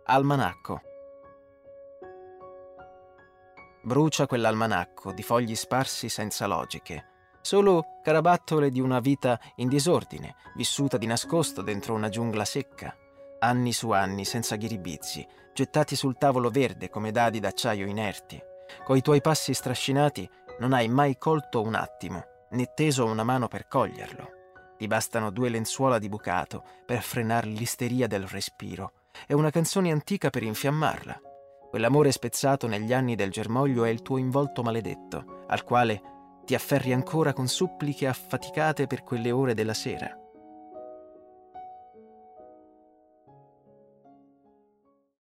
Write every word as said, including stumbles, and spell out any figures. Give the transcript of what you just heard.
Almanacco. Brucia quell'almanacco di fogli sparsi senza logiche, solo carabattole di una vita in disordine, vissuta di nascosto dentro una giungla secca. Anni su anni senza ghiribizzi, gettati sul tavolo verde come dadi d'acciaio inerti. Coi tuoi passi strascinati non hai mai colto un attimo, né teso una mano per coglierlo. Ti bastano due lenzuola di bucato per frenar l'isteria del respiro e una canzone antica per infiammarla. Quell'amore spezzato negli anni del germoglio è il tuo involto maledetto, al quale ti afferri ancora con suppliche affaticate per quelle ore della sera.